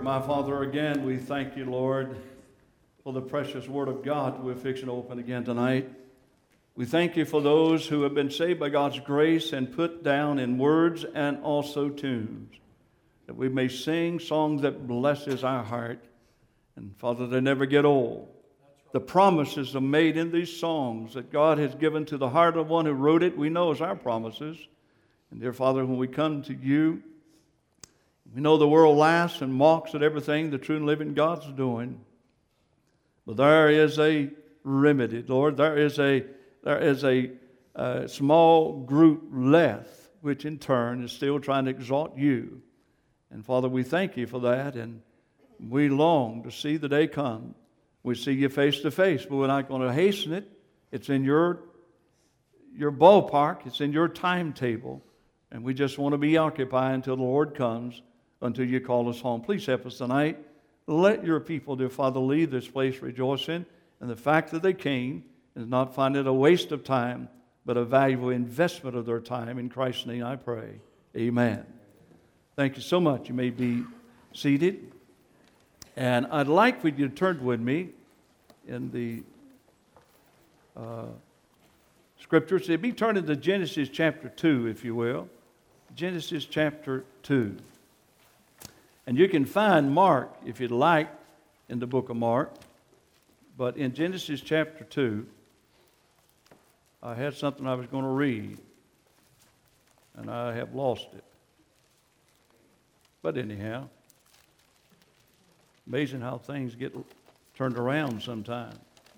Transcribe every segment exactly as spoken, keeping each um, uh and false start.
My Father, again, we thank you, Lord, for the precious Word of God we're fixing to open again tonight. We thank you for those who have been saved by God's grace and put down in words and also tunes, that we may sing songs that blesses our heart. And Father, they never get old. The promises are made in these songs that God has given to the heart of one who wrote it. We know as our promises. And dear Father, when we come to you, we know the world laughs and mocks at everything the true and living God's doing. But there is a remedy, Lord. There is a there is a, a small group left, which in turn is still trying to exalt you. And Father, we thank you for that, and we long to see the day come. We see you face to face, but we're not going to hasten it. It's in your your ballpark. It's in your timetable, and we just want to be occupied until the Lord comes, until you call us home. Please help us tonight. Let your people, dear Father, leave this place rejoicing in the fact that they came and not find it a waste of time, but a valuable investment of their time. In Christ's name I pray. Amen. Thank you so much. You may be seated. And I'd like for you to turn with me in the uh, scriptures. Be turning to Genesis chapter two, if you will. Genesis chapter two. And you can find Mark, if you'd like, in the book of Mark. But in Genesis chapter two, I had something I was going to read, and I have lost it. But anyhow, amazing how things get turned around sometimes.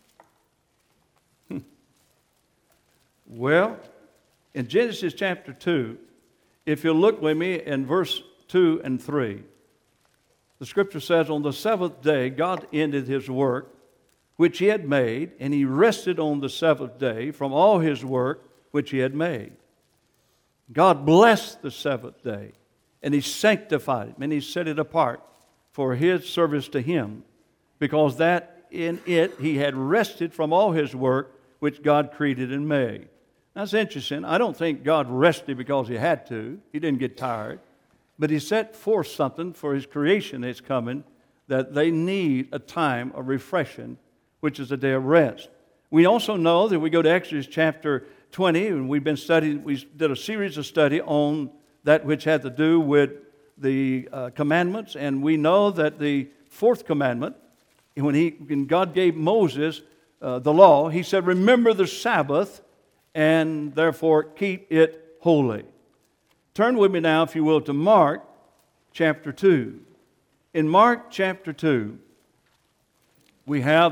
Well, in Genesis chapter two, if you'll look with me in verse two and three, the scripture says, on the seventh day, God ended his work, which he had made, and he rested on the seventh day from all his work, which he had made. God blessed the seventh day, and he sanctified it, and he set it apart for his service to him, because that in it he had rested from all his work, which God created and made. That's interesting. I don't think God rested because he had to. He didn't get tired. But he set forth something for his creation that's coming, that they need a time of refreshing, which is a day of rest. We also know that we go to Exodus chapter twenty, and we've been studying, we did a series of study on that which had to do with the uh, commandments, and we know that the fourth commandment, when, he, when God gave Moses uh, the law, he said, remember the Sabbath, and therefore keep it holy. Turn with me now, if you will, to Mark chapter two. In Mark chapter two, we have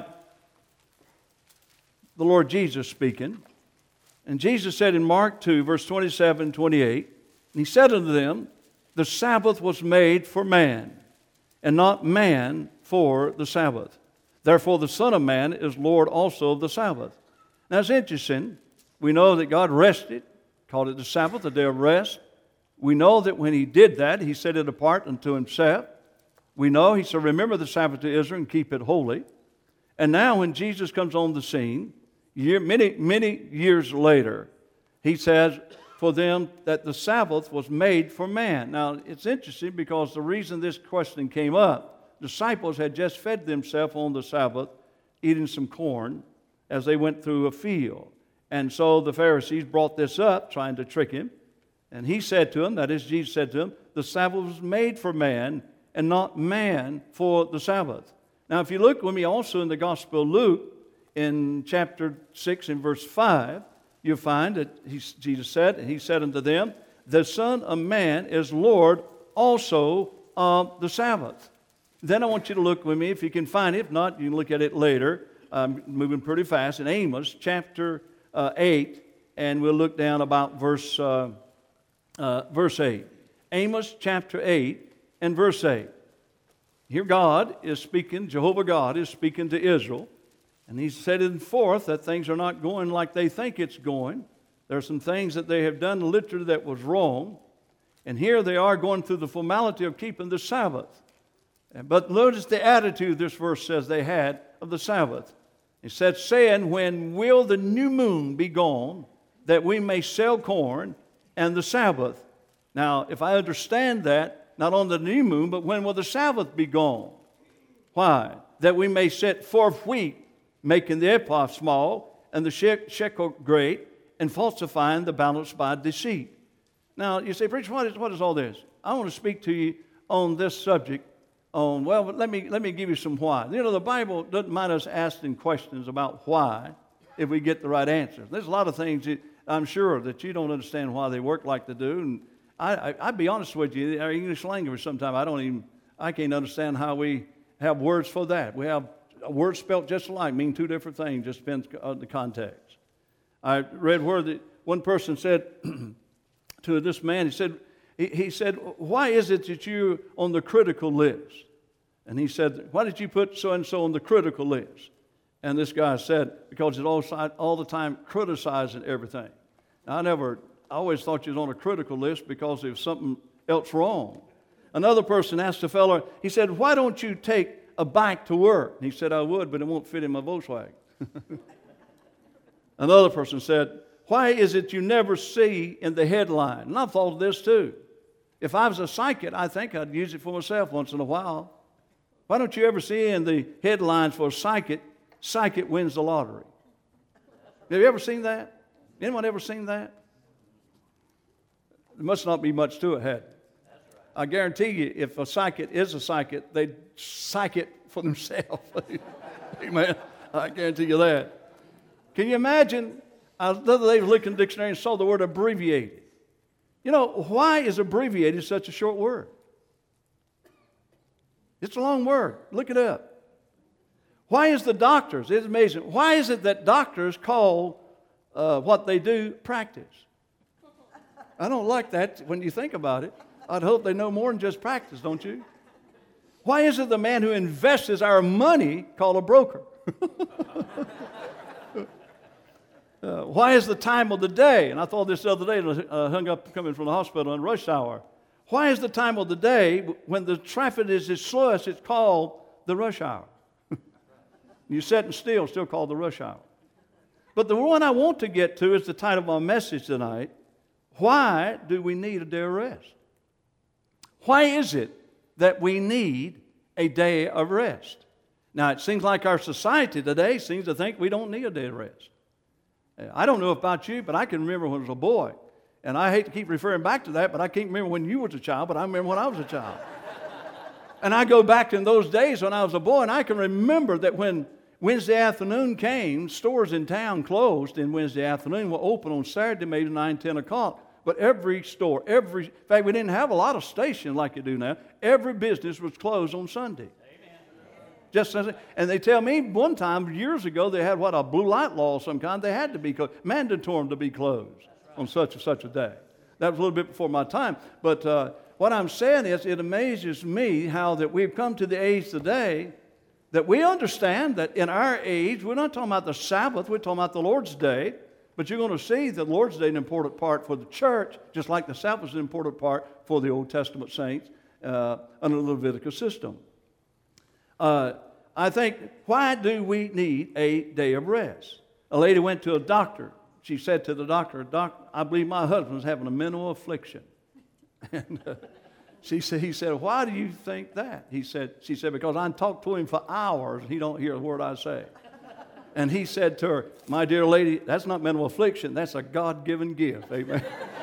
the Lord Jesus speaking. And Jesus said in Mark two, verse twenty-seven, twenty-eight, and he said unto them, the Sabbath was made for man, and not man for the Sabbath. Therefore the Son of Man is Lord also of the Sabbath. Now it's interesting. We know that God rested, called it the Sabbath, a day of rest. We know that when he did that, he set it apart unto himself. We know he said, remember the Sabbath to Israel and keep it holy. And now when Jesus comes on the scene, year, many, many years later, he says for them that the Sabbath was made for man. Now, it's interesting because the reason this question came up, disciples had just fed themselves on the Sabbath, eating some corn as they went through a field. And so the Pharisees brought this up, trying to trick him. And he said to them, that is, Jesus said to them, the Sabbath was made for man and not man for the Sabbath. Now, if you look with me also in the Gospel of Luke, in chapter six and verse five, you'll find that he, Jesus said, and he said unto them, the Son of Man is Lord also of the Sabbath. Then I want you to look with me, if you can find it. If not, you can look at it later. I'm moving pretty fast. In Amos chapter uh, eight, and we'll look down about verse uh, Uh, verse eight. Amos chapter eight and verse eight. Here God is speaking, Jehovah God is speaking to Israel, and he's setting forth that things are not going like they think it's going. There are some things that they have done literally that was wrong, and here they are going through the formality of keeping the Sabbath. But notice the attitude this verse says they had of the Sabbath. It said, saying, when will the new moon be gone, that we may sell corn and the Sabbath? Now, if I understand that, not on the new moon, but when will the Sabbath be gone? Why? That we may set forth wheat, making the ephah small, and the shekel great, and falsifying the balance by deceit. Now, you say, preacher, what is, what is all this? I want to speak to you on this subject. On well, but let me let me give you some why. You know, the Bible doesn't mind us asking questions about why if we get the right answers. There's a lot of things that I'm sure that you don't understand why they work like they do. And I, I, I'd be honest with you, our English language sometimes I don't even I can't understand how we have words for that. We have words spelt just alike, mean two different things. Just depends on the context. I read where the one person said to this man, he said. He said, why is it that you're on the critical list? And he said, why did you put so-and-so on the critical list? And this guy said, because it's all, all the time criticizing everything. Now, I never, I always thought you was on a critical list because there was something else wrong. Another person asked the fellow, he said, why don't you take a bike to work? And he said, I would, but it won't fit in my Volkswagen. Another person said, why is it you never see in the headline? And I've thought of this too. If I was a psychic, I think I'd use it for myself once in a while. Why don't you ever see in the headlines for a psychic, psychic wins the lottery? Have you ever seen that? Anyone ever seen that? There must not be much to it, had it? I guarantee you, if a psychic is a psychic, they'd psych it for themselves. Amen. I guarantee you that. Can you imagine? I was the other day looking at the dictionary and saw the word abbreviated. You know, why is abbreviated such a short word? It's a long word. Look it up. Why is the doctors, it's amazing, why is it that doctors call uh, what they do practice? I don't like that when you think about it. I'd hope they know more than just practice, don't you? Why is it the man who invests our money called a broker? Uh, why is the time of the day? And I thought this the other day, uh, hung up coming from the hospital in rush hour. Why is the time of the day when the traffic is its slowest, it's called the rush hour? You're sitting still, still called the rush hour. But the one I want to get to is the title of my message tonight. Why do we need a day of rest? Why is it that we need a day of rest? Now, it seems like our society today seems to think we don't need a day of rest. I don't know about you, but I can remember when I was a boy. And I hate to keep referring back to that, but I can't remember when you was a child, but I remember when I was a child. And I go back in those days when I was a boy, and I can remember that when Wednesday afternoon came, stores in town closed in Wednesday afternoon, were open on Saturday, maybe nine, ten o'clock. But every store, every, in fact, we didn't have a lot of stations like you do now. Every business was closed on Sunday. Just as, and they tell me one time years ago they had what a blue light law of some kind. They had to be closed, mandatory to be closed right on such and such a day. That was a little bit before my time. But uh, what I'm saying is, it amazes me how that we've come to the age today that we understand that in our age we're not talking about the Sabbath, we're talking about the Lord's Day. But you're going to see the Lord's Day is an important part for the church, just like the Sabbath is an important part for the Old Testament saints uh, under the Levitical system. Uh, I think, why do we need a day of rest? A lady went to a doctor. She said to the doctor, Doc, I believe my husband's having a mental affliction. And uh, she said, he said, why do you think that? He said, she said, because I talk to him for hours and he don't hear a word I say. And he said to her, my dear lady, that's not mental affliction, that's a God-given gift. Amen.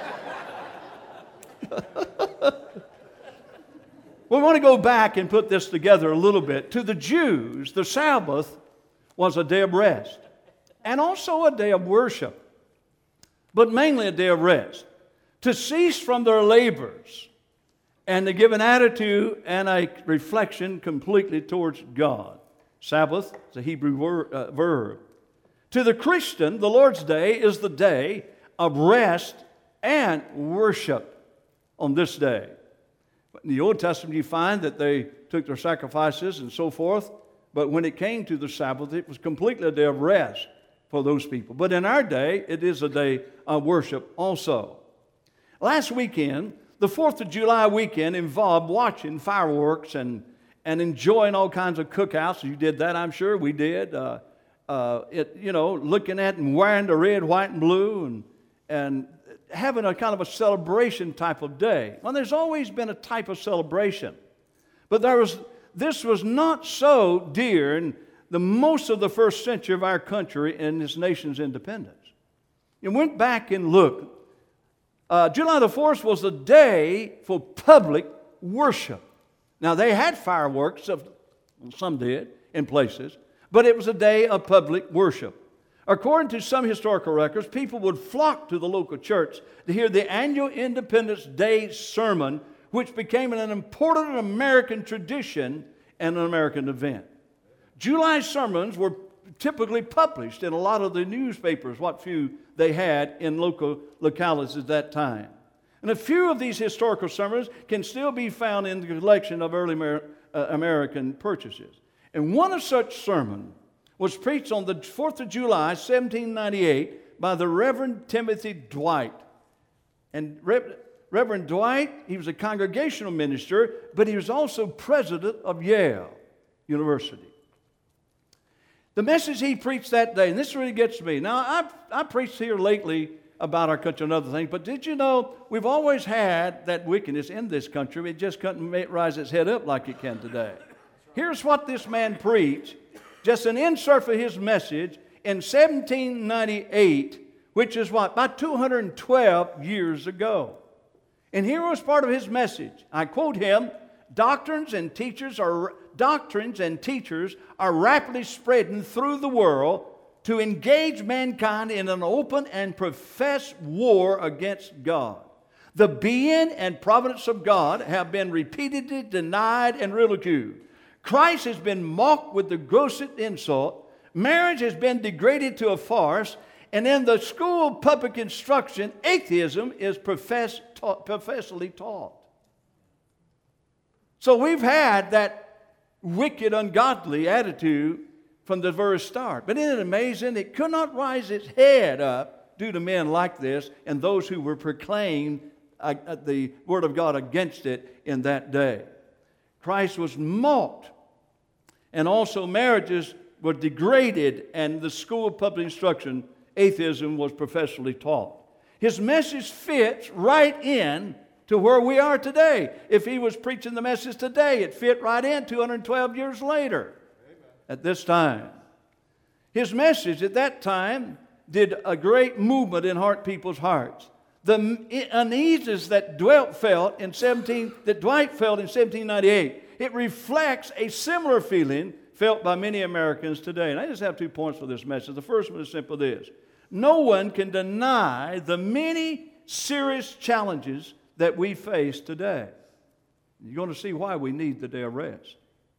We want to go back and put this together a little bit. To the Jews, the Sabbath was a day of rest and also a day of worship, but mainly a day of rest. To cease from their labors and to give an attitude and a reflection completely towards God. Sabbath is a Hebrew word, uh, verb. To the Christian, the Lord's Day is the day of rest and worship on this day. In the Old Testament, you find that they took their sacrifices and so forth, but when it came to the Sabbath, it was completely a day of rest for those people. But in our day, it is a day of worship also. Last weekend, the fourth of July weekend involved watching fireworks and, and enjoying all kinds of cookouts. You did that, I'm sure. We did. Uh, uh, it, you know, looking at and wearing the red, white, and blue and, and having a kind of a celebration type of day. Well, there's always been a type of celebration. But there was, this was not so during the most of the first century of our country and this nation's independence. You went back and looked. Uh, July the fourth was the day for public worship. Now, they had fireworks, some did, in places, but it was a day of public worship. According to some historical records, people would flock to the local church to hear the annual Independence Day sermon, which became an important American tradition and an American event. July sermons were typically published in a lot of the newspapers, what few they had in local localities at that time. And a few of these historical sermons can still be found in the collection of early Amer- uh, American purchases. And one of such sermons was preached on the fourth of July, seventeen ninety-eight, by the Reverend Timothy Dwight. And Re- Reverend Dwight, he was a congregational minister, but he was also president of Yale University. The message he preached that day, and this really gets me. Now, I've, I've preached here lately about our country and other things, but did you know we've always had that wickedness in this country? It just couldn't rise its head up like it can today. Here's what this man preached, just an insert for his message in seventeen ninety-eight, which is what, about two hundred twelve years ago. And here was part of his message. I quote him, doctrines and teachers are doctrines and teachers are rapidly spreading through the world to engage mankind in an open and professed war against God. The being and providence of God have been repeatedly denied and ridiculed. Christ has been mocked with the grossest insult. Marriage has been degraded to a farce. And in the school of public instruction, atheism is profess, taught, professedly taught. So we've had that wicked, ungodly attitude from the very start. But isn't it amazing? It could not rise its head up due to men like this and those who were proclaiming uh, the Word of God against it in that day. Christ was mocked. And also marriages were degraded, and the school of public instruction, atheism was professionally taught. His message fits right in to where we are today. If he was preaching the message today, it fit right in two hundred twelve years later. Amen. At this time. His message at that time did a great movement in heart people's hearts. The uneasiness that Dwight felt in seventeen that Dwight felt in seventeen ninety-eight, it reflects a similar feeling felt by many Americans today. And I just have two points for this message. The first one is simple this. No one can deny the many serious challenges that we face today. You're going to see why we need the day of rest.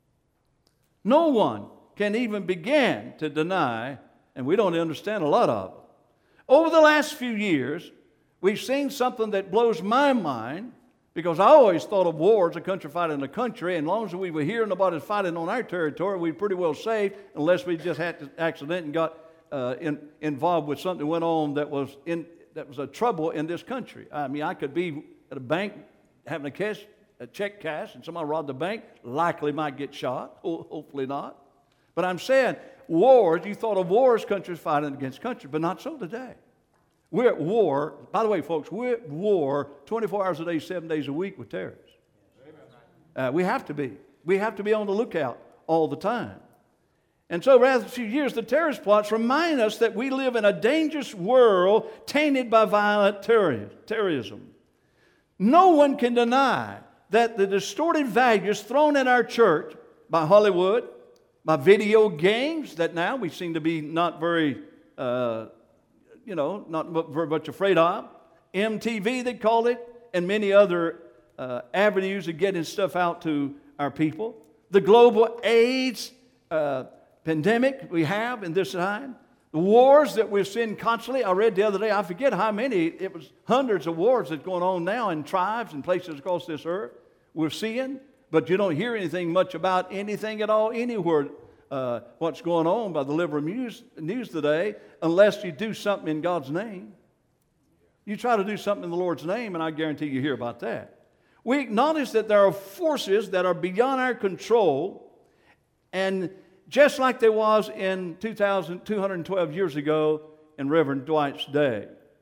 No one can even begin to deny, and we don't understand a lot of it. Over the last few years, we've seen something that blows my mind, because I always thought of war as a country fighting a country, and as long as we were here and nobody's fighting on our territory, we were pretty well safe, unless we just had an accident and got uh, in, involved with something that went on that was in that was a trouble in this country. I mean, I could be at a bank having a cash, a check cash, and somebody robbed the bank, likely might get shot. Hopefully not. But I'm saying wars, you thought of war as countries fighting against countries, but not so today. We're at war. By the way, folks, we're at war twenty-four hours a day, seven days a week with terrorists. Uh, we have to be. We have to be on the lookout all the time. And so, rather than a few years, the terrorist plots remind us that we live in a dangerous world tainted by violent terrorism. No one can deny that the distorted values thrown in our church by Hollywood, by video games that now we seem to be not very, uh, you know, not very much afraid of, M T V they call it, and many other uh, avenues of getting stuff out to our people. The global AIDS uh, pandemic we have in this time. The wars that we're seeing constantly. I read the other day, I forget how many, it was hundreds of wars that's going on now in tribes and places across this earth. We're seeing, but you don't hear anything much about anything at all anywhere, uh, what's going on by the liberal news, news today, unless you do something in God's name. You try to do something in the Lord's name, and I guarantee you hear about that. We acknowledge that there are forces that are beyond our control, and just like there was in two thousand two hundred twelve years ago in Reverend Dwight's day.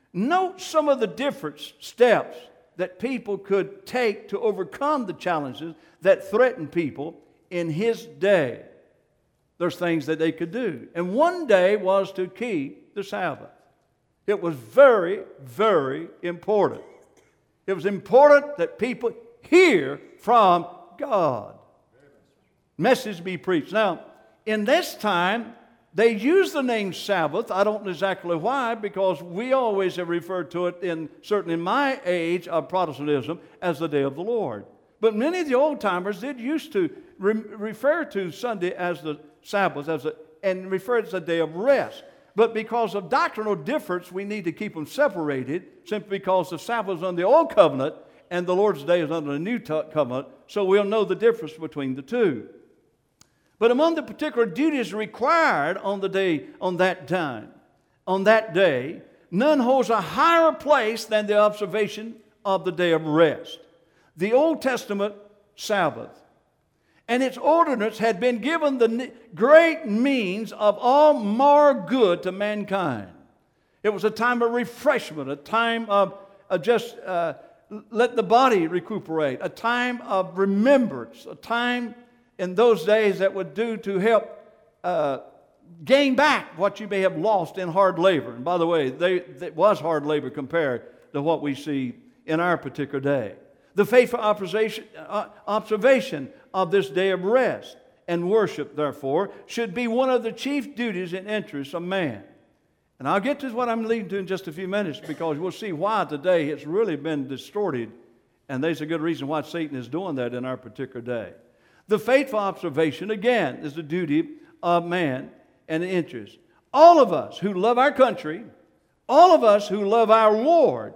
Note some of the different steps that people could take to overcome the challenges that threaten people in his day. There's things that they could do. And one day was to keep the Sabbath. It was very, very important. It was important that people hear from God. Message be preached. Now, in this time, they use the name Sabbath. I don't know exactly why, because we always have referred to it, in certainly in my age of Protestantism, as the day of the Lord. But many of the old-timers did used to re- refer to Sunday as the Sabbath, as a, and refer to it as a day of rest. But because of doctrinal difference, we need to keep them separated, simply because the Sabbath is under the Old Covenant and the Lord's Day is under the New Covenant, so we'll know the difference between the two. But among the particular duties required on the day, on that time, on that day, none holds a higher place than the observation of the day of rest. The Old Testament Sabbath and its ordinance had been given the great means of all more good to mankind. It was a time of refreshment, a time of uh, just uh, let the body recuperate, a time of remembrance, a time in those days that would do to help uh, gain back what you may have lost in hard labor. And by the way, they, it was hard labor compared to what we see in our particular day. The faithful observation, uh, observation of this day of rest and worship, therefore, should be one of the chief duties and interests of man. And I'll get to what I'm leading to in just a few minutes, because we'll see why today it's really been distorted, and there's a good reason why Satan is doing that in our particular day. The faithful observation, again, is the duty of man and the interest. All of us who love our country, all of us who love our Lord,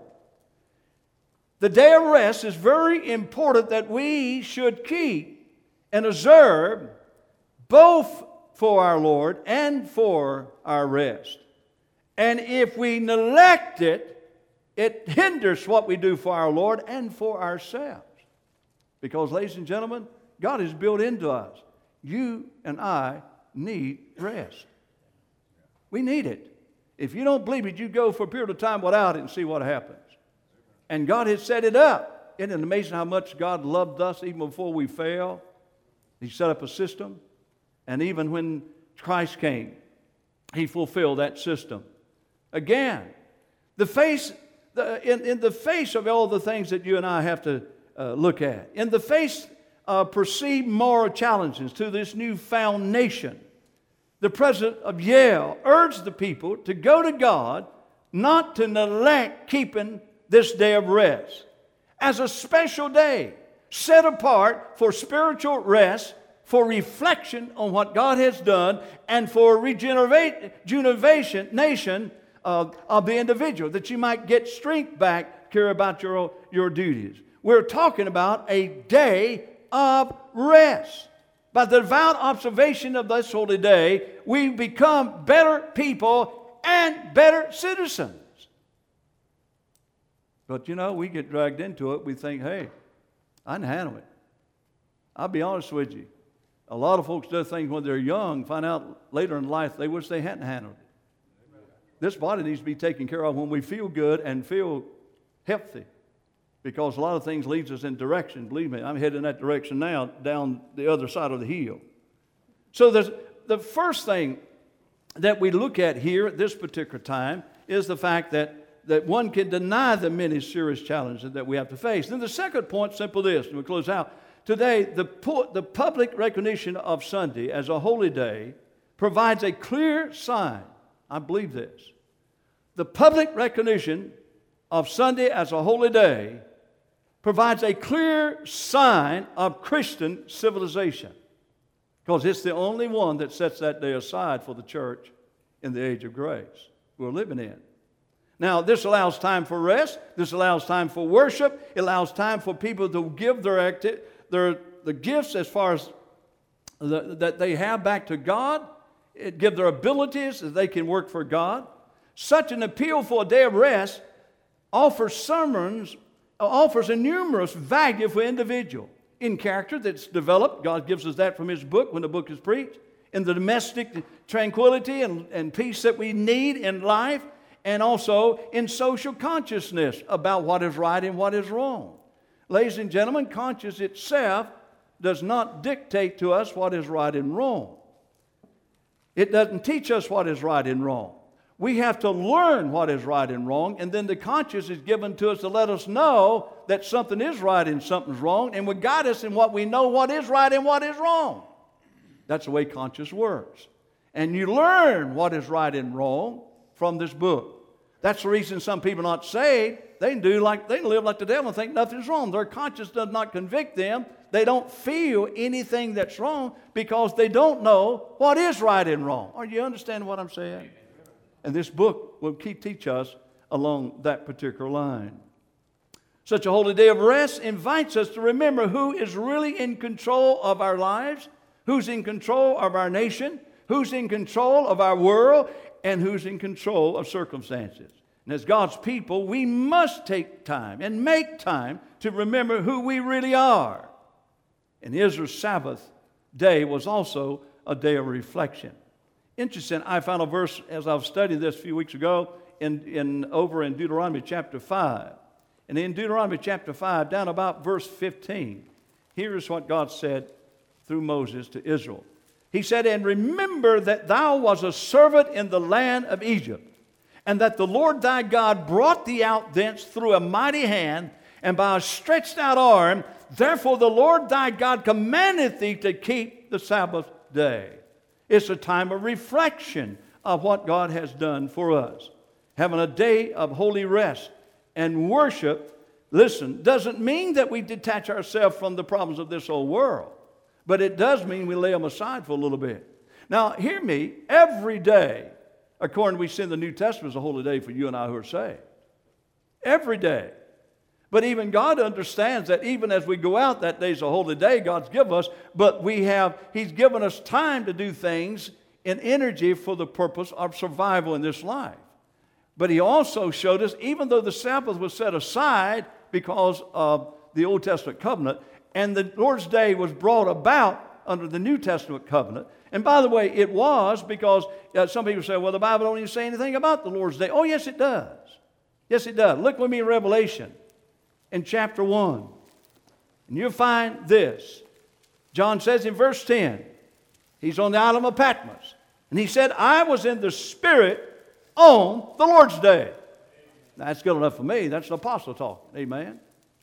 the day of rest is very important that we should keep and observe both for our Lord and for our rest. And if we neglect it, it hinders what we do for our Lord and for ourselves. Because, ladies and gentlemen, God has built into us. You and I need rest. We need it. If you don't believe it, you go for a period of time without it and see what happens. And God has set it up. Isn't it amazing how much God loved us even before we fell? He set up a system. And even when Christ came, He fulfilled that system. Again, the face, the, in, in the face of all the things that you and I have to uh, look at, in the face Uh, perceived moral challenges to this newfound nation, the president of Yale urged the people to go to God, not to neglect keeping this day of rest as a special day set apart for spiritual rest, for reflection on what God has done, and for regeneration nation uh, of the individual, that you might get strength back, care about your, your duties. We're talking about a day of rest. By the devout observation of this holy day, we become better people and better citizens. But you know, we get dragged into it. We think, hey, I can handle it. I'll be honest with you. A lot of folks do things when they're young, find out later in life they wish they hadn't handled it. Amen. This body needs to be taken care of when we feel good and feel healthy. Because a lot of things leads us in direction. Believe me, I'm heading in that direction now, down the other side of the hill. So the first thing that we look at here at this particular time is the fact that, that one can deny the many serious challenges that we have to face. Then the second point, simple this, and we'll close out. Today, the, the public recognition of Sunday as a holy day provides a clear sign. I believe this. The public recognition of Sunday as a holy day provides a clear sign of Christian civilization, because it's the only one that sets that day aside for the church in the age of grace we're living in. Now, this allows time for rest. This allows time for worship. It allows time for people to give their, acti- their the gifts as far as the, that they have back to God. It gives their abilities that they can work for God. Such an appeal for a day of rest offers sermons offers a numerous value for individual in character that's developed. God gives us that from His book when the book is preached. In the domestic tranquility and, and peace that we need in life. and also in social consciousness about what is right and what is wrong. Ladies and gentlemen, conscience itself does not dictate to us what is right and wrong. It doesn't teach us what is right and wrong. We have to learn what is right and wrong, and then the conscience is given to us to let us know that something is right and something's wrong, and will guide us in what we know what is right and what is wrong. That's the way conscience works. And you learn what is right and wrong from this book. That's the reason some people are not saved. They can do like they can live like the devil and think nothing's wrong. Their conscience does not convict them. They don't feel anything that's wrong because they don't know what is right and wrong. Are you understanding what I'm saying? And this book will keep teach us along that particular line. Such a holy day of rest invites us to remember who is really in control of our lives, who's in control of our nation, who's in control of our world, and who's in control of circumstances. And as God's people, we must take time and make time to remember who we really are. And Israel's Sabbath day was also a day of reflection. Interesting, I found a verse as I was studying this a few weeks ago in, in over in Deuteronomy chapter five. And in Deuteronomy chapter five, down about verse fifteen, here's what God said through Moses to Israel. He said, "And remember that thou was a servant in the land of Egypt, and that the Lord thy God brought thee out thence through a mighty hand, and by a stretched out arm. Therefore the Lord thy God commandeth thee to keep the Sabbath day." It's a time of reflection of what God has done for us. Having a day of holy rest and worship, listen, doesn't mean that we detach ourselves from the problems of this old world. But it does mean we lay them aside for a little bit. Now, hear me. Every day, according to we see in the New Testament, is a holy day for you and I who are saved. Every day. But even God understands that even as we go out, that day's a holy day God's given us, but we have, He's given us time to do things in energy for the purpose of survival in this life. But He also showed us, even though the Sabbath was set aside because of the Old Testament covenant, and the Lord's Day was brought about under the New Testament covenant. And by the way, it was because uh, some people say, well, the Bible don't even say anything about the Lord's Day. Oh, yes, it does. Yes, it does. Look with me in Revelation in chapter one. And you'll find this. John says in verse ten, he's on the island of Patmos. And he said, "I was in the Spirit on the Lord's Day." Now, that's good enough for me. That's an apostle talking. Amen.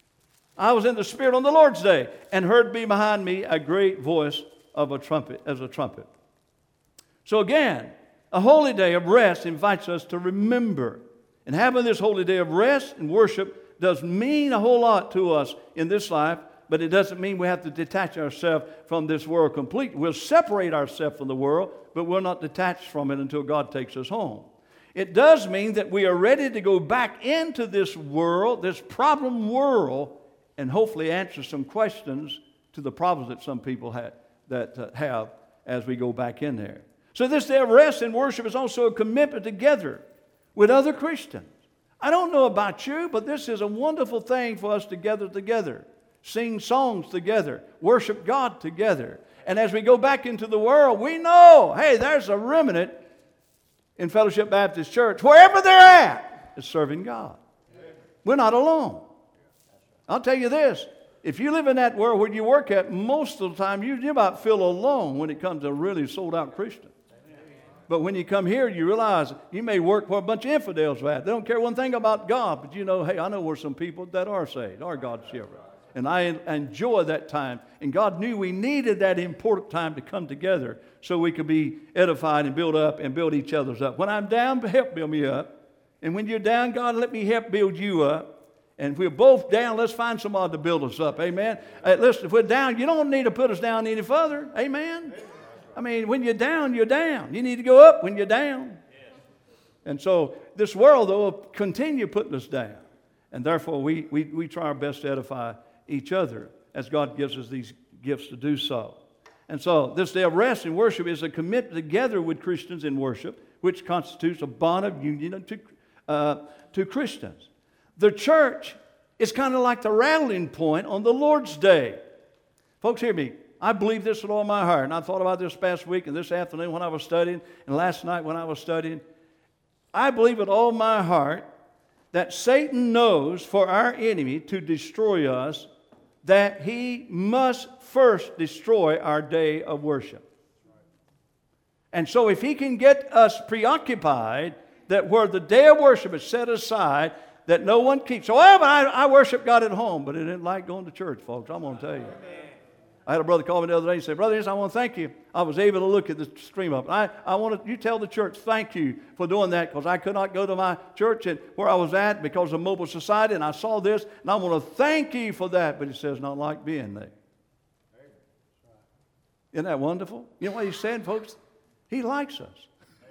"I was in the Spirit on the Lord's day, and heard be behind me a great voice of a trumpet, as a trumpet." So again, a holy day of rest invites us to remember. And having this holy day of rest and worship does mean a whole lot to us in this life, but it doesn't mean we have to detach ourselves from this world completely. We'll separate ourselves from the world, but we're not detached from it until God takes us home. It does mean that we are ready to go back into this world, this problem world, and hopefully answer some questions to the problems that some people have, that uh, have as we go back in there. So this day of rest and worship is also a commitment together with other Christians. I don't know about you, but this is a wonderful thing for us to gather together, sing songs together, worship God together. And as we go back into the world, we know, hey, there's a remnant in Fellowship Baptist Church, wherever they're at, is serving God. We're not alone. I'll tell you this, if you live in that world where you work at, most of the time you, you about feel alone when it comes to really sold out Christians. But when you come here, you realize you may work where a bunch of infidels are at. They don't care one thing about God, but you know, hey, I know where some people that are saved, are God's children. And I enjoy that time. And God knew we needed that important time to come together so we could be edified and build up and build each other's up. When I'm down, help build me up. And when you're down, God, let me help build you up. And if we're both down, let's find somebody to build us up. Amen. Uh, listen, if we're down, you don't need to put us down any further. Amen. I mean, when you're down, you're down. You need to go up when you're down. And so this world, though, will continue putting us down. And therefore, we, we, we try our best to edify each other as God gives us these gifts to do so. And so this day of rest and worship is a commitment together with Christians in worship, which constitutes a bond of union to, uh, to Christians. The church is kind of like the rallying point on the Lord's Day. Folks, hear me. I believe this with all my heart. And I thought about this past week and this afternoon when I was studying and last night when I was studying. I believe with all my heart that Satan knows for our enemy to destroy us, that he must first destroy our day of worship. And so if he can get us preoccupied that where the day of worship is set aside, that no one keeps. So, well, I, I worship God at home, but it isn't like going to church, folks. I'm going to tell you. I had a brother call me the other day and say, Brother Ennis, I want to thank you. I was able to look at the stream up. I, I want to, you tell the church, thank you for doing that, because I could not go to my church and where I was at because of Mobile Society, and I saw this, and I want to thank you for that. But he says, not like being there. Isn't that wonderful? You know what he's saying, folks? He likes us.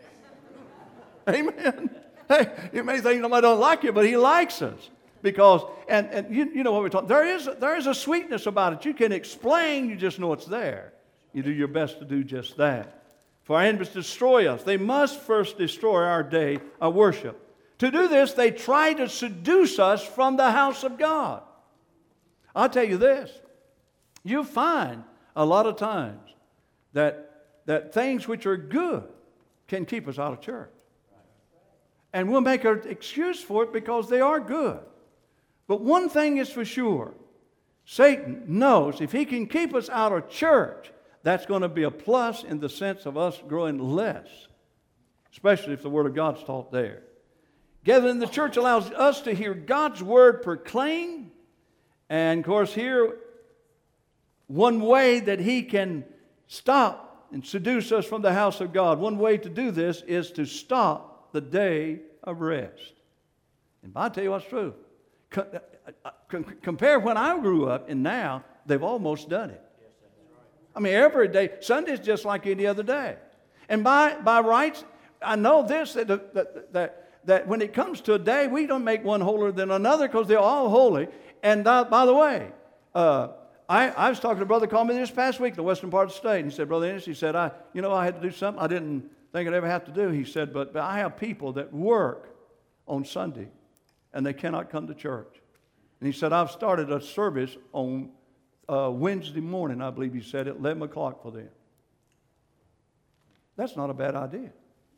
Amen. Hey, you may think nobody don't like you, but he likes us. Because, and, and you, you know what we're talking, there is, there is a sweetness about it. You can explain, you just know it's there. You do your best to do just that. For our enemies destroy us. They must first destroy our day of worship. To do this, they try to seduce us from the house of God. I'll tell you this. You find a lot of times that, that things which are good can keep us out of church. And we'll make an excuse for it because they are good. But one thing is for sure. Satan knows if he can keep us out of church, that's going to be a plus in the sense of us growing less. Especially if the Word of God's taught there. Gathering in the church allows us to hear God's Word proclaimed. And of course here, one way that he can stop and seduce us from the house of God, one way to do this is to stop the day of rest. And I'll tell you what's true. Compare when I grew up and now, they've almost done it. I mean, every day, Sunday's just like any other day. And by, by rights, I know this, that, that, that, that when it comes to a day, we don't make one holier than another because they're all holy. And uh, by the way, uh, I, I was talking to a brother called me this past week in the western part of the state. And he said, Brother Ennis, he said, I, you know, I had to do something I didn't think I'd ever have to do. He said, but, but I have people that work on Sunday and they cannot come to church. And he said, I've started a service on uh, Wednesday morning, I believe he said, at eleven o'clock for them. That's not a bad idea.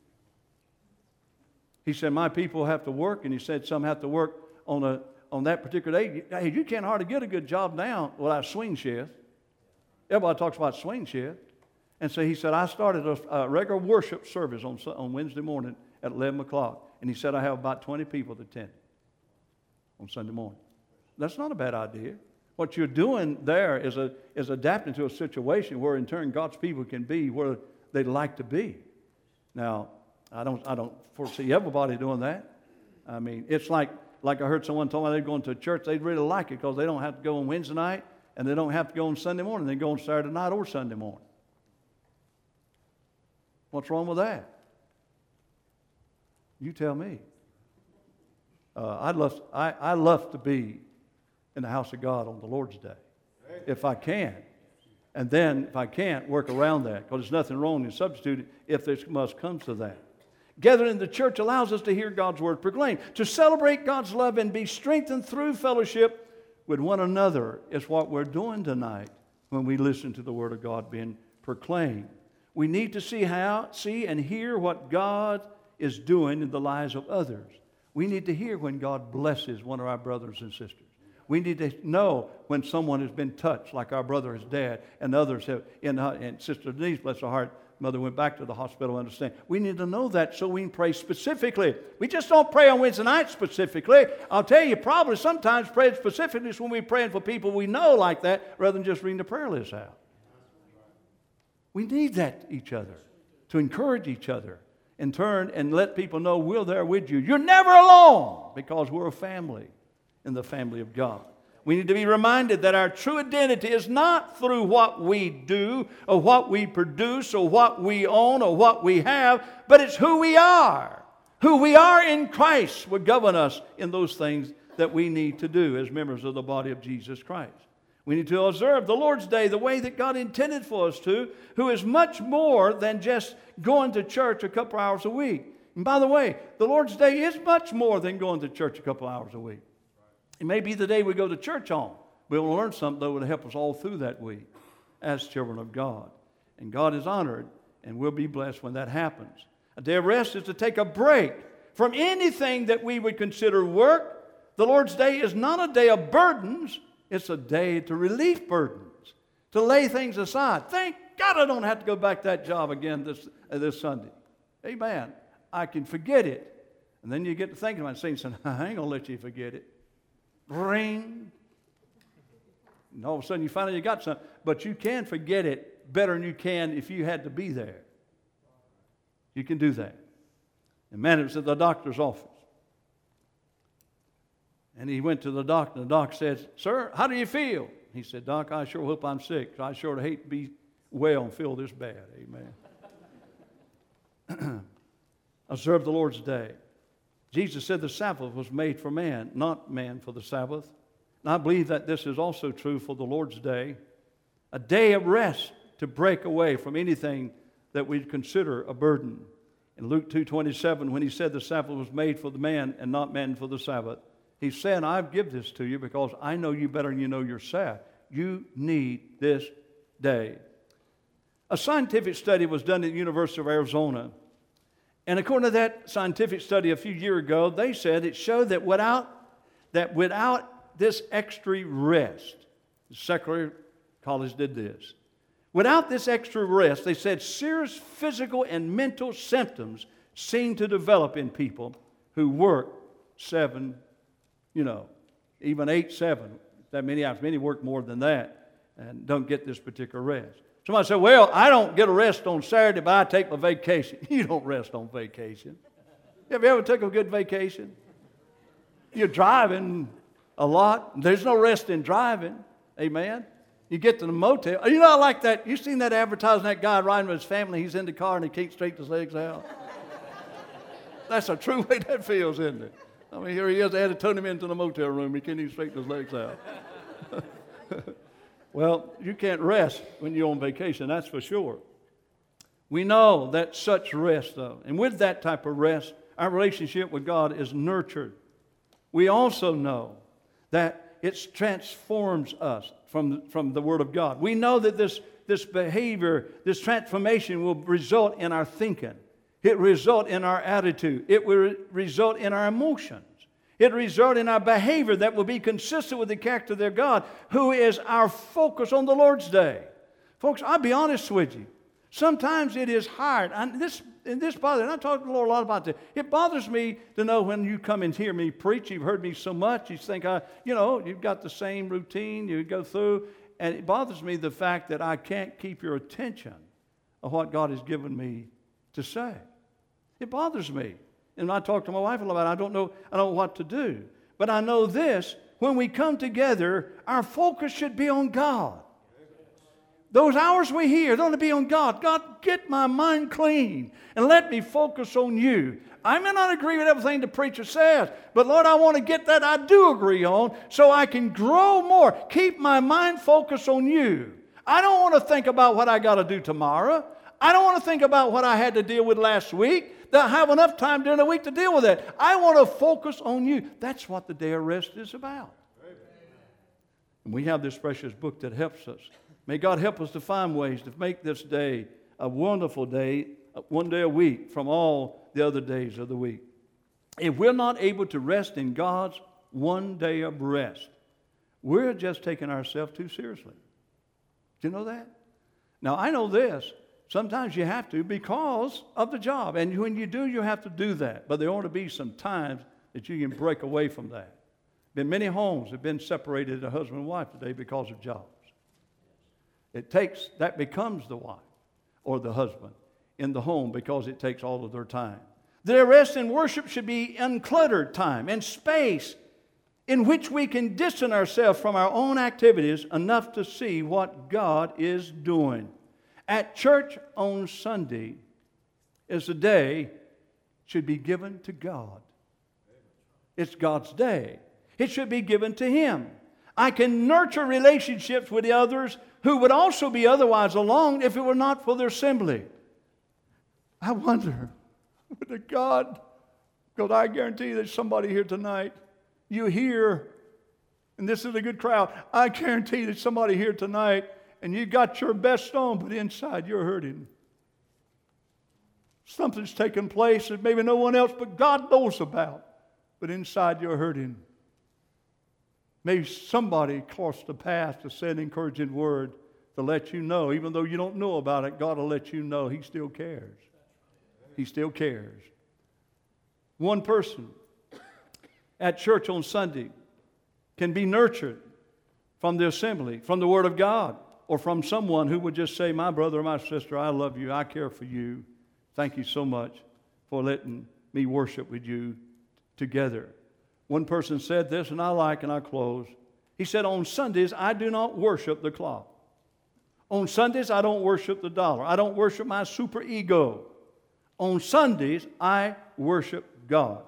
He said, my people have to work, and he said some have to work on a on that particular day. Hey, you can't hardly get a good job now without swing shift. Everybody talks about swing shift. And so he said, I started a, a regular worship service on, on Wednesday morning at eleven o'clock. And he said, I have about twenty people that attend on Sunday morning. That's not a bad idea. What you're doing there is, a, is adapting to a situation where in turn God's people can be where they'd like to be. Now, I don't, I don't foresee everybody doing that. I mean, it's like, like I heard someone tell me they're going to a church, they'd really like it because they don't have to go on Wednesday night and they don't have to go on Sunday morning. They go on Saturday night or Sunday morning. What's wrong with that? You tell me. Uh, I'd love, I, I love to be in the house of God on the Lord's day, if I can. And then, if I can't, work around that, because there's nothing wrong in substituting if this must comes to that. Gathering in the church allows us to hear God's word proclaimed. To celebrate God's love and be strengthened through fellowship with one another is what we're doing tonight when we listen to the word of God being proclaimed. We need to see how, see and hear what God is doing in the lives of others. We need to hear when God blesses one of our brothers and sisters. We need to know when someone has been touched, like our brother, his dad, and others have. And, uh, and Sister Denise, bless her heart, mother went back to the hospital, understand. We need to know that so we can pray specifically. We just don't pray on Wednesday night specifically. I'll tell you, probably sometimes praying specifically is when we're praying for people we know like that, rather than just reading the prayer list out. We need that each other, to encourage each other, in turn, and let people know we're there with you. You're never alone, because we're a family in the family of God. We need to be reminded that our true identity is not through what we do or what we produce or what we own or what we have, but it's who we are. Who we are in Christ will govern us in those things that we need to do as members of the body of Jesus Christ. We need to observe the Lord's Day the way that God intended for us to, who is much more than just going to church a couple hours a week. And by the way, the Lord's Day is much more than going to church a couple hours a week. It may be the day we go to church on. We'll learn something that will help us all through that week as children of God. And God is honored, and we'll be blessed when that happens. A day of rest is to take a break from anything that we would consider work. The Lord's Day is not a day of burdens. It's a day to relieve burdens, to lay things aside. Thank God I don't have to go back to that job again this, uh, this Sunday. Amen. I can forget it. And then you get to thinking about it and saying, I ain't going to let you forget it. Ring. And all of a sudden you finally got something. But you can forget it better than you can if you had to be there. You can do that. And man, it was at the doctor's office. And he went to the doctor, and the doc said, Sir, how do you feel? He said, Doc, I sure hope I'm sick. I sure hate to be well and feel this bad. Amen. Observe the Lord's Day. Jesus said the Sabbath was made for man, not man for the Sabbath. And I believe that this is also true for the Lord's Day, a day of rest to break away from anything that we'd consider a burden. In Luke two twenty-seven, when he said the Sabbath was made for the man and not man for the Sabbath, he said, I give this to you because I know you better than you know yourself. You need this day. A scientific study was done at the University of Arizona. And according to that scientific study a few years ago, they said it showed that without, that without this extra rest, the secular college did this. Without this extra rest, they said serious physical and mental symptoms seem to develop in people who work seven, you know, even eight, seven, that many hours. Many work more than that and don't get this particular rest. Somebody said, well, I don't get a rest on Saturday, but I take my vacation. You don't rest on vacation. Have you ever took a good vacation? You're driving a lot. There's no rest in driving. Amen. You get to the motel. You know, I like that. You seen that advertising, that guy riding with his family. He's in the car and he can't straighten his legs out. That's a true way that feels, isn't it? I mean, here he is. They had to turn him into the motel room. He can't even straighten his legs out. Well, you can't rest when you're on vacation, that's for sure. We know that such rest, though, and with that type of rest, our relationship with God is nurtured. We also know that it transforms us from, from the Word of God. We know that this, this behavior, this transformation will result in our thinking. It will result in our attitude. It will result in our emotions. It will result in our behavior that will be consistent with the character of their God, who is our focus on the Lord's Day. Folks, I'll be honest with you. Sometimes it is hard. And this, and this bothers me. I talk to the Lord a lot about this. It bothers me to know when you come and hear me preach, you've heard me so much, you think, I, you know, you've got the same routine, you go through. And it bothers me the fact that I can't keep your attention of what God has given me to say. It bothers me. And I talk to my wife a lot about it. I don't know, I don't know what to do. But I know this, when we come together, our focus should be on God. Those hours we hear, they ought to be on God. God, get my mind clean and let me focus on you. I may not agree with everything the preacher says, but Lord, I want to get that I do agree on so I can grow more. Keep my mind focused on you. I don't want to think about what I got to do tomorrow. I don't want to think about what I had to deal with last week. I have enough time during the week to deal with it. I want to focus on you. That's what the day of rest is about. And we have this precious book that helps us. May God help us to find ways to make this day a wonderful day, one day a week from all the other days of the week. If we're not able to rest in God's one day of rest, we're just taking ourselves too seriously. Do you know that? Now, I know this. Sometimes you have to because of the job. And when you do, you have to do that. But there ought to be some times that you can break away from that. Been many homes have been separated, a husband and wife today, because of jobs. It takes, that becomes the wife or the husband in the home because it takes all of their time. Their rest and worship should be uncluttered time and space in which we can distance ourselves from our own activities enough to see what God is doing. At church on Sunday is a day should be given to God. It's God's day. It should be given to Him. I can nurture relationships with the others who would also be otherwise alone if it were not for their assembly. I wonder, would God, because I guarantee you there's somebody here tonight, you hear, and this is a good crowd, I guarantee there's somebody here tonight and you got your best on, but inside you're hurting. Something's taken place that maybe no one else but God knows about. But inside you're hurting. Maybe somebody crossed the path to say an encouraging word to let you know, even though you don't know about it, God will let you know He still cares. He still cares. One person at church on Sunday can be nurtured from the assembly, from the Word of God, or from someone who would just say, my brother or my sister, I love you, I care for you. Thank you so much for letting me worship with you together. One person said this, and I like, and I close. He said, on Sundays, I do not worship the clock. On Sundays, I don't worship the dollar. I don't worship my super ego. On Sundays, I worship God.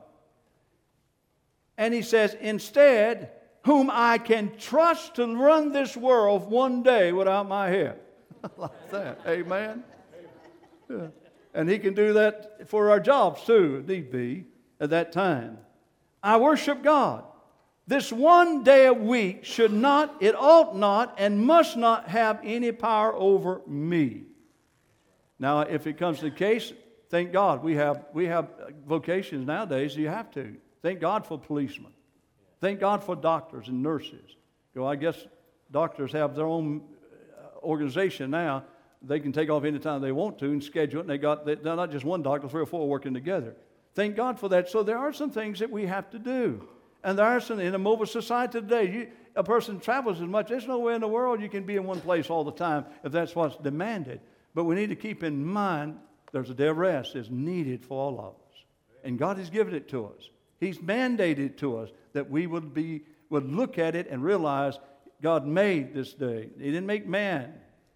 And he says, instead, whom I can trust to run this world one day without my help. Like that. Amen. Yeah. And He can do that for our jobs too, if need be, at that time. I worship God. This one day a week should not, it ought not, and must not have any power over me. Now, if it comes to the case, thank God. We have, we have vocations nowadays you have to. Thank God for policemen. Thank God for doctors and nurses. You know, I guess doctors have their own organization now. They can take off any time they want to and schedule it. And they got, they're not just one doctor, three or four working together. Thank God for that. So there are some things that we have to do. And there are some, in a mobile society today, you, a person travels as much. There's nowhere in the world you can be in one place all the time if that's what's demanded. But we need to keep in mind there's a day of rest that's needed for all of us. And God has given it to us. He's mandated to us that we would be would look at it and realize God made this day. He didn't make man,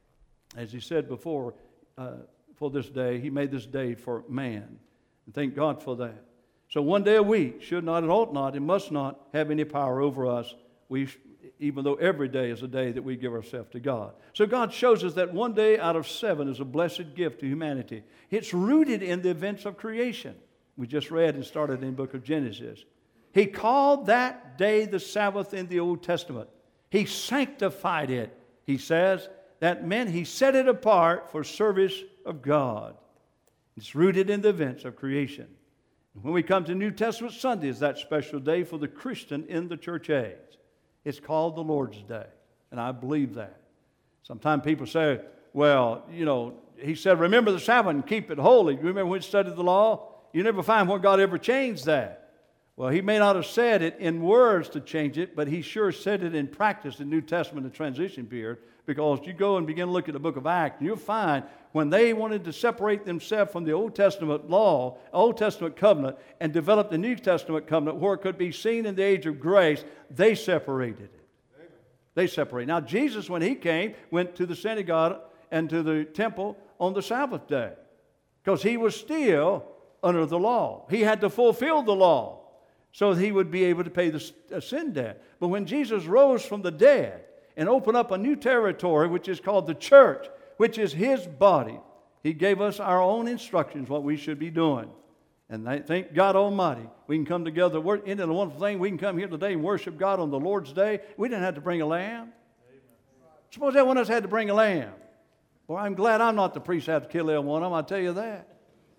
as He said before, uh, for this day. He made this day for man. And thank God for that. So one day a week should not and ought not and must not have any power over us. We, even though every day is a day that we give ourselves to God. So God shows us that one day out of seven is a blessed gift to humanity. It's rooted in the events of creation. We just read and started in the book of Genesis. He called that day the Sabbath in the Old Testament. He sanctified it, He says. That meant He set it apart for service of God. It's rooted in the events of creation. And when we come to New Testament Sunday, is that special day for the Christian in the church age. It's called the Lord's Day, and I believe that. Sometimes people say, well, you know, He said, remember the Sabbath and keep it holy. You remember when you studied the law? You never find where God ever changed that. Well, He may not have said it in words to change it, but He sure said it in practice in the New Testament, the transition period, because you go and begin to look at the book of Acts, you'll find when they wanted to separate themselves from the Old Testament law, Old Testament covenant, and develop the New Testament covenant where it could be seen in the age of grace, they separated it. Amen. They separated. Now, Jesus, when He came, went to the synagogue and to the temple on the Sabbath day because He was still under the law. He had to fulfill the law so that He would be able to pay the sin debt. But when Jesus rose from the dead and opened up a new territory, which is called the church, which is His body, He gave us our own instructions, what we should be doing. And I thank God Almighty, we can come together. Isn't it a wonderful thing? We can come here today and worship God on the Lord's Day. We didn't have to bring a lamb. Amen. Suppose that one of us had to bring a lamb. Well, I'm glad I'm not the priest that had to kill that one of them, I'll tell you that.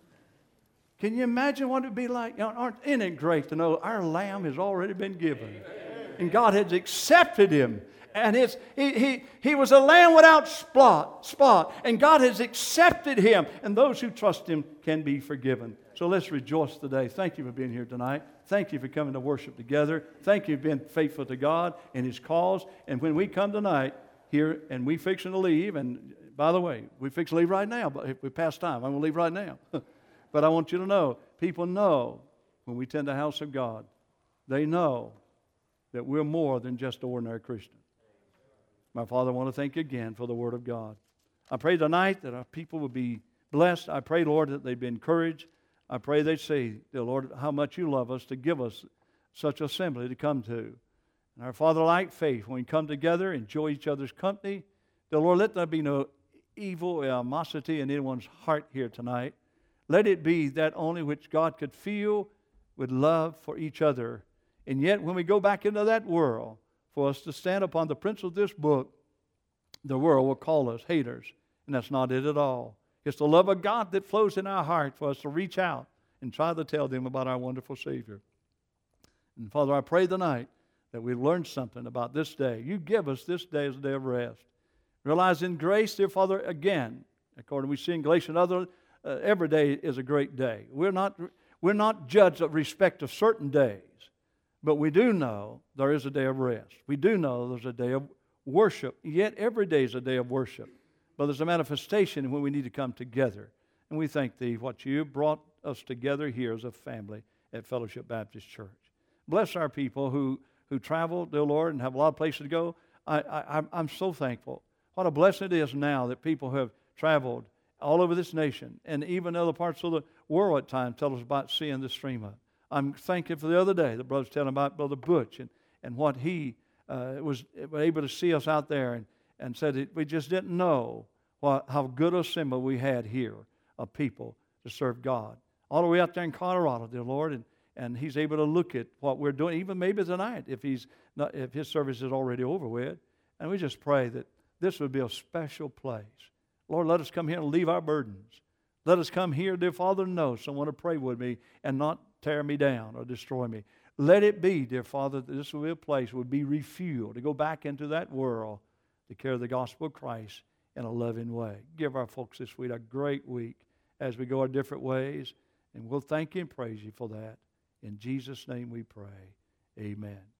Can you imagine what it would be like? You know, aren't, isn't it great to know our lamb has already been given? Amen. And God has accepted him. And it's, he, he, he was a lamb without spot, spot. And God has accepted him. And those who trust him can be forgiven. So let's rejoice today. Thank you for being here tonight. Thank you for coming to worship together. Thank you for being faithful to God and His cause. And when we come tonight here and we fixing to leave, and by the way, we fix to leave right now, but if we pass time, I'm going to leave right now. But I want you to know, people know when we tend the house of God, they know that we're more than just ordinary Christians. My Father, I want to thank you again for the Word of God. I pray tonight that our people will be blessed. I pray, Lord, that they'd be encouraged. I pray they'd see, dear Lord, how much you love us to give us such assembly to come to. And our Father-like faith, when we come together, enjoy each other's company, dear Lord, let there be no evil animosity in anyone's heart here tonight. Let it be that only which God could feel with love for each other. And yet, when we go back into that world, for us to stand upon the principle of this book, the world will call us haters. And that's not it at all. It's the love of God that flows in our heart for us to reach out and try to tell them about our wonderful Savior. And Father, I pray tonight that we learn something about this day. You give us this day as a day of rest. Realize in grace, dear Father, again, according to we see in Galatians, other, uh, every day is a great day. We're not, we're not judged of respect of certain days, but we do know there is a day of rest. We do know there's a day of worship, yet every day is a day of worship. But there's a manifestation when we need to come together. And we thank Thee what You brought us together here as a family at Fellowship Baptist Church. Bless our people who, who travel, dear Lord, and have a lot of places to go. I, I, I'm so thankful. What a blessing it is now that people have traveled all over this nation and even other parts of the world at times tell us about seeing the stream up. I'm thankful for the other day, the brother's telling about Brother Butch and, and what he uh, was able to see us out there and, and said that we just didn't know what, how good a symbol we had here of people to serve God. All the way out there in Colorado, dear Lord, and, and he's able to look at what we're doing, even maybe tonight, if he's not, if his service is already over with. And we just pray that this would be a special place. Lord, let us come here and leave our burdens. Let us come here, dear Father, and know someone to pray with me and not tear me down or destroy me. Let it be, dear Father, that this will be a place would be refueled to go back into that world to carry the gospel of Christ in a loving way. Give our folks this week a great week as we go our different ways. And we'll thank You and praise You for that. In Jesus' name we pray. Amen.